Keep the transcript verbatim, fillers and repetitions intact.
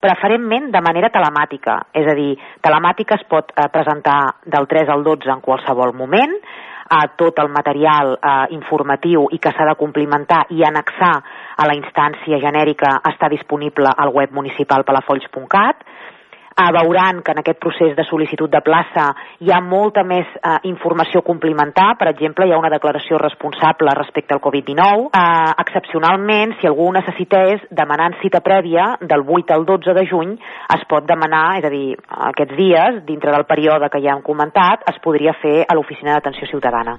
preferentment de manera telemàtica, és a dir, telemàtica es pot eh, presentar del tres al dotze en qualsevol moment, eh, tot el material eh, informatiu i que s'ha de complimentar i annexar a la instància genèrica està disponible al web municipal palafolls punt cat. Eh, veuran que en aquest procés de sol·licitud de plaça hi ha molta més eh, informació a complimentar. Per exemple, hi ha una declaració responsable respecte al covid dinou. Eh, excepcionalment, si algú ho necessités, demanant cita prèvia del vuit al dotze de juny es pot demanar, és a dir, aquests dies, dintre del període que ja hem comentat, es podria fer a l'Oficina d'Atenció Ciutadana.